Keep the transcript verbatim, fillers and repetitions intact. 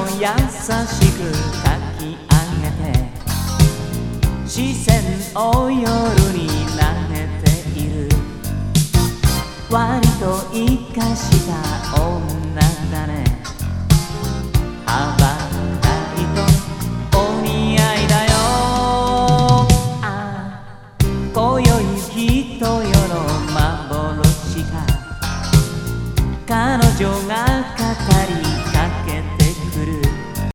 を優しくかき上げて視線を夜に撫でている割と生かした女だね